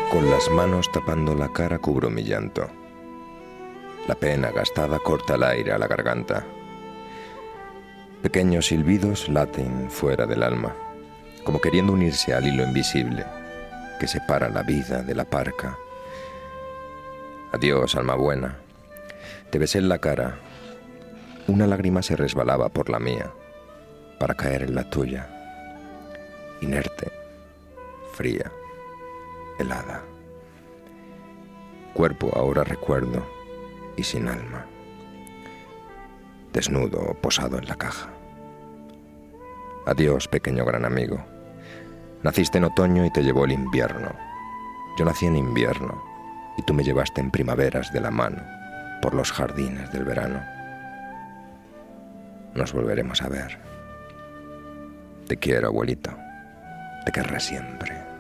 Con las manos tapando la cara cubro mi llanto. La pena gastada corta el aire a la garganta. Pequeños silbidos laten fuera del alma, como queriendo unirse al hilo invisible que separa la vida de la parca. Adiós, alma buena. Te besé en la cara. Una lágrima se resbalaba por la mía para caer en la tuya. Inerte, fría, helada. Cuerpo ahora recuerdo y sin alma. Desnudo, posado en la caja. Adiós, pequeño gran amigo. Naciste en otoño y te llevó el invierno. Yo nací en invierno y tú me llevaste en primaveras de la mano por los jardines del verano. Nos volveremos a ver. Te quiero, abuelito. Te querré siempre.